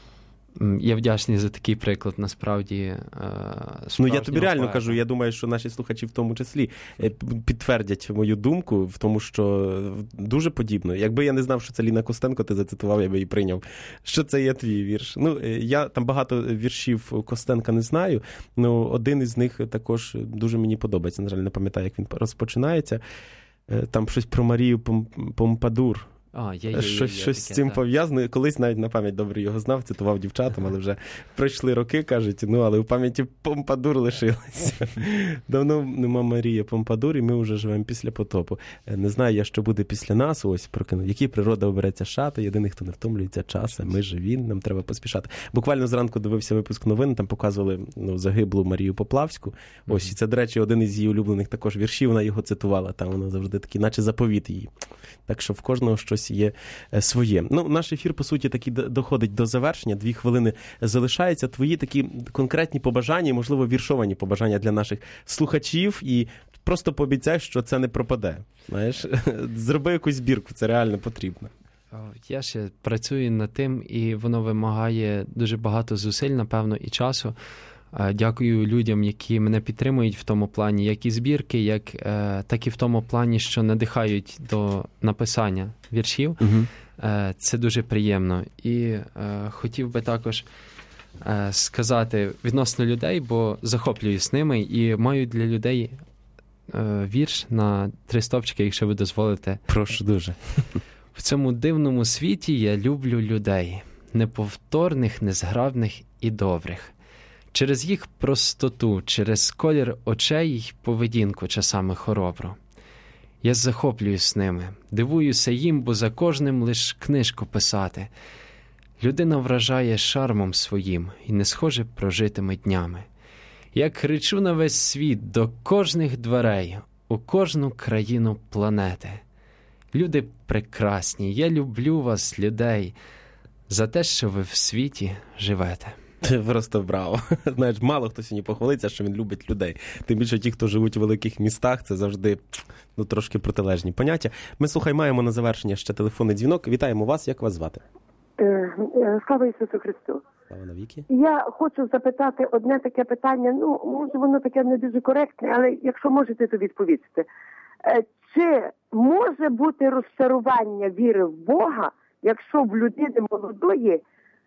Я вдячний за такий приклад, насправді. Ну, я тобі реально кажу, я думаю, що наші слухачі в тому числі підтвердять мою думку в тому, що дуже подібно. Якби я не знав, що це Ліна Костенко, ти зацитував, я би і прийняв, що це є твій вірш. Ну, я там багато віршів Костенка не знаю, але один із них також дуже мені подобається. На жаль, не пам'ятаю, як він розпочинається. Там щось про Марію Помпадур. Щось з цим пов'язано. Колись навіть на пам'ять добре його знав, цитував дівчатам, але вже пройшли роки, кажуть, але в пам'яті Помпадур лишилася. Давно нема Марії Помпадур, і ми вже живемо після потопу. Не знаю я, що буде після нас, ось прокинув. Які природа обереться шати, єдиний, хто не втомлюється часом, ми живі, нам треба поспішати. Буквально зранку дивився випуск новин, там показували загиблу Марію Поплавську. Ось, і це, до речі, один із її улюблених також віршів, вона його цитувала, там вона завжди такий, наче заповіт її. Так що в кожного щось є своє. Ну, наш ефір, по суті, таки доходить до завершення. 2 хвилини залишаються. Твої такі конкретні побажання, можливо, віршовані побажання для наших слухачів. І просто пообіцяй, що це не пропаде. Знаєш, зроби якусь збірку, це реально потрібно. Я ще працюю над тим, і воно вимагає дуже багато зусиль, напевно, і часу. Дякую людям, які мене підтримують в тому плані, як і збірки, так і в тому плані, що надихають до написання віршів. Це дуже приємно. І хотів би також сказати відносно людей, бо захоплююсь ними і маю для людей вірш на 3 стовпчики, якщо ви дозволите. Прошу дуже. В цьому дивному світі я люблю людей, неповторних, незграбних і добрих. Через їх простоту, через колір очей й поведінку часами хоробру. Я захоплююсь ними, дивуюся їм, бо за кожним лиш книжку писати. Людина вражає шармом своїм і не схоже прожитими днями. Я кричу на весь світ, до кожних дверей, у кожну країну планети. Люди прекрасні, я люблю вас, людей, за те, що ви в світі живете. Просто браво. Знаєш, мало хто сьогодні похвалиться, що він любить людей. Тим більше ті, хто живуть у великих містах, це завжди трошки протилежні поняття. Ми, слухай, маємо на завершення ще телефонний дзвінок. Вітаємо вас, як вас звати? Слава Ісусу Христу. Слава навіки. Я хочу запитати одне таке питання, може воно таке не дуже коректне, але якщо можете, то відповісти. Чи може бути розчарування віри в Бога, якщо в людини молодої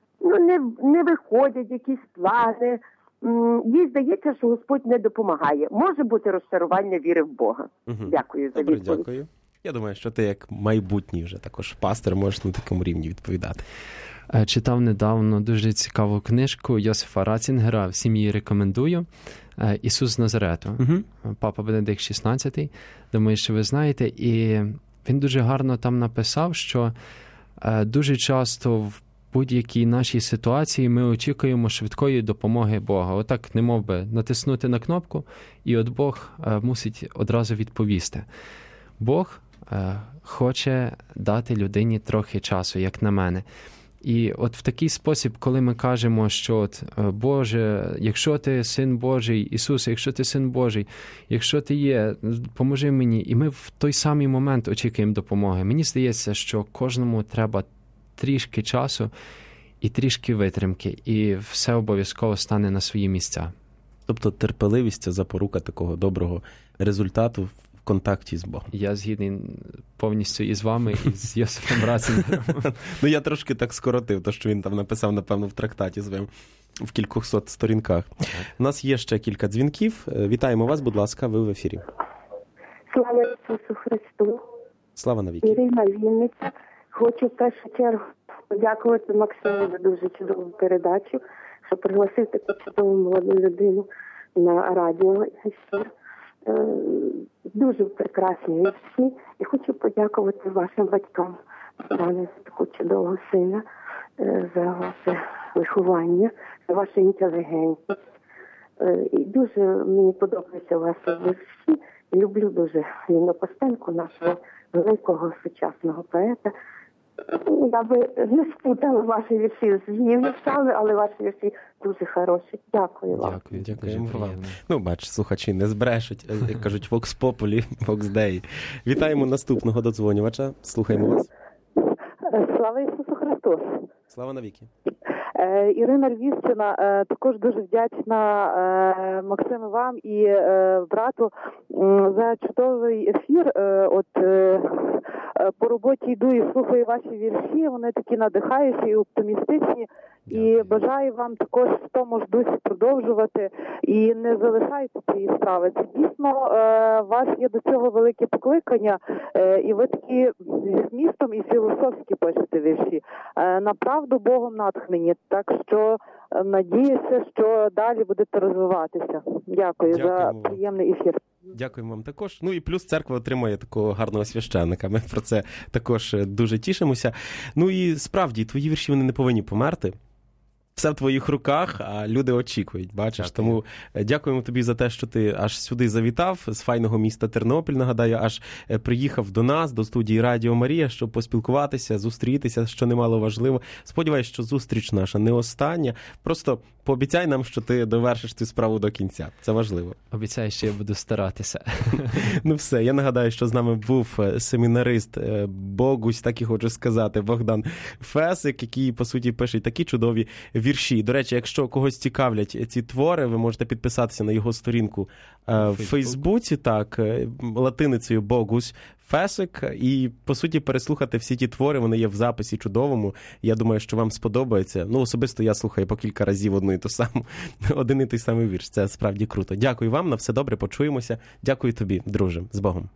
не виходять якісь плани, їй здається, що Господь не допомагає. Може бути розчарування віри в Бога. Дякую за відповідь. Дякую. Я думаю, що ти як майбутній вже також пастор можеш на такому рівні відповідати. Читав недавно дуже цікаву книжку Йосифа Ратцінгера, всім її рекомендую. «Ісус з Назарету». Папа Бенедикт XVI. Думаю, що ви знаєте. І він дуже гарно там написав, що дуже часто в будь-якій нашій ситуації ми очікуємо швидкої допомоги Бога. Отак, немов би, натиснути на кнопку, і от Бог мусить одразу відповісти. Бог хоче дати людині трохи часу, як на мене. І от в такий спосіб, коли ми кажемо, що от, Боже, якщо ти Син Божий, Ісусе, якщо ти Син Божий, якщо ти є, поможи мені. І ми в той самий момент очікуємо допомоги. Мені здається, що кожному треба трішки часу і трішки витримки, і все обов'язково стане на свої місця. Тобто терпеливість – це запорука такого доброго результату в контакті з Богом. Я згідний повністю і з вами, і з Йосифом Ратцінгером. Я трошки так скоротив, то що він там написав, напевно, в трактаті своєму, в кількохсот сторінках. У нас є ще кілька дзвінків. Вітаємо вас, будь ласка, ви в ефірі. Слава Ісусу Христу. Слава навіки. Ірина Вінниця. Хочу в першу чергу подякувати Максиму за дуже чудову передачу, що пригласив таку чудову молоду людину на радіо ефір. Дуже прекрасні вірші. І хочу подякувати вашим батькам за таку чудового сина, за ваше виховання, за вашу інтелігентність. І дуже мені подобаються ваші вірші. Люблю дуже Ліну Костенко, нашого великого сучасного поета. Я би не спутала ваші вірші з її віршами, але ваші вірші дуже хороші. Дякую вам. Дякуємо вам. Бач, слухачі не збрешуть, як кажуть, Vox Populi, Vox Dei. Вітаємо наступного додзвонювача. Слухаємо вас. Слава Ісусу Христу. Слава навіки. Ірина Львівщина, також дуже вдячна Максиму вам і брату за чудовий ефір. По роботі йду і слухаю ваші вірші, вони такі надихаючі і оптимістичні. І бажаю вам також в тому ж дусі продовжувати і не залишайте цієї справи. Це дійсно у вас є до цього велике покликання, і ви такі зі змістом і філософські пишете вірші. Направду Богом натхнені, так що надіюся, що далі будете розвиватися. Дякую за приємний ефір. Дякуємо вам також. І плюс церква отримує такого гарного священника. Ми про це також дуже тішимося. І справді, твої вірші, вони не повинні померти. Все в твоїх руках, а люди очікують, бачиш. Дякую. Тому дякуємо тобі за те, що ти аж сюди завітав, з файного міста Тернопіль, нагадаю, аж приїхав до нас, до студії Радіо Марія, щоб поспілкуватися, зустрітися, що немало важливо. Сподіваюсь, що зустріч наша не остання. Просто пообіцяй нам, що ти довершиш цю справу до кінця. Це важливо. Обіцяю, що я буду старатися. Все. Я нагадаю, що з нами був семінарист Богусь, так і хочу сказати, Богдан Фесик, який, по суті, пише такі чудові вірші. До речі, якщо когось цікавлять ці твори, ви можете підписатися на його сторінку в Фейсбуці, так, латиницею Богусь Фесик, і, по суті, переслухати всі ті твори, вони є в записі чудовому. Я думаю, що вам сподобається. Особисто я слухаю по кілька разів один і той самий вірш. Це справді круто. Дякую вам, на все добре, почуємося. Дякую тобі, друже. З Богом.